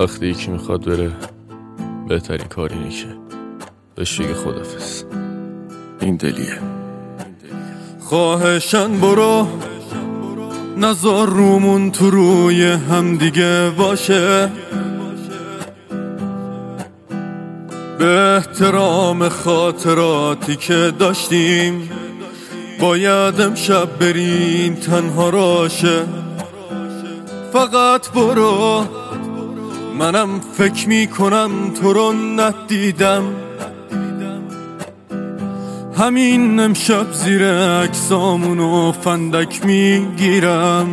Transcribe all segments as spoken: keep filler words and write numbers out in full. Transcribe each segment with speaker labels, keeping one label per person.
Speaker 1: وقتی یکی میخواد بره بهترین کار اینه که بهش بگه خدافظ. این دلیه.
Speaker 2: خواهشن برو، نذار رومون تو روی هم دیگه باشه، به احترام خاطراتی که داشتیم باید امشب بریم تنها راشه. فقط برو، منم فکر میکنم تو رو ندیدم، همین امشب زیر عکسامونو فندک میگیرم،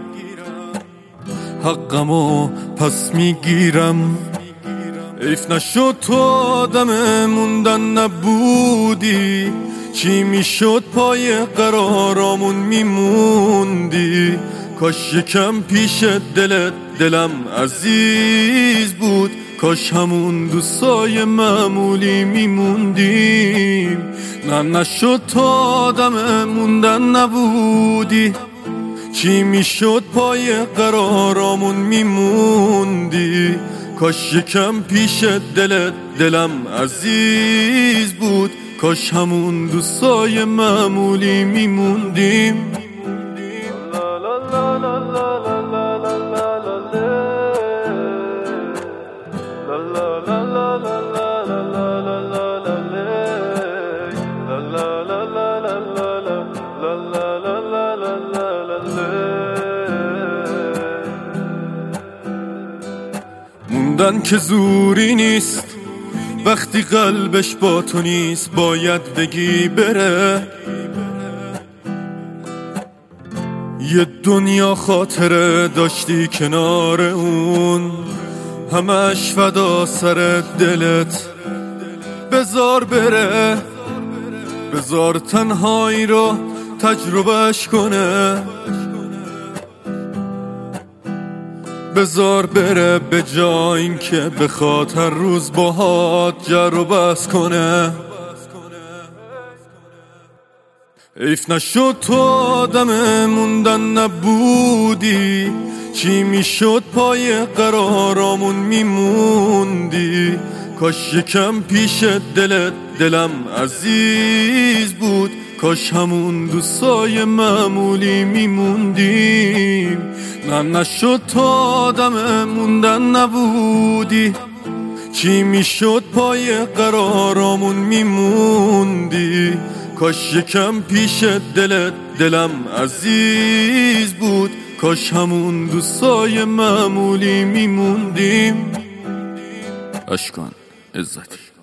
Speaker 2: حقمو پس میگیرم. حیف نشد تو آدم موندن نبودی، چی میشد پای قرارامون میموندی. کاش یکم پیش دلت دلم عزیز بود، کاش همون دوستای معمولی میموندیم. نه نشد تو آدم موندن نبودی، چی میشد پای قرارامون میموندی. کاش یکم پیش دلت دلم عزیز بود، کاش همون دوستای معمولی میموندیم. موندن که زوری نیست، وقتی قلبش با تو نیست باید بگی بره. یه دنیا خاطره داشتی کنار اون، همش فدا سر دلت، بذار بره، بذار تنهایی رو تجربهش کنه، بذار بره به جای این که بخواد هر روز باهات جر و بحث کنه. حیف نشد تو آدم موندن نبودی، چی میشد پای قرارامون میموندی. کاش یکم پیش دلت دلم عزیز بود، کاش همون دوستای معمولی میموندیم. نه نشد تو آدم موندن نبودی، چی میشد پای قرارامون میموندی. کاش یکم پیش دلت دلم عزیز بود، کاش همون دوستای معمولی میموندیم.
Speaker 1: اشکان عزتی.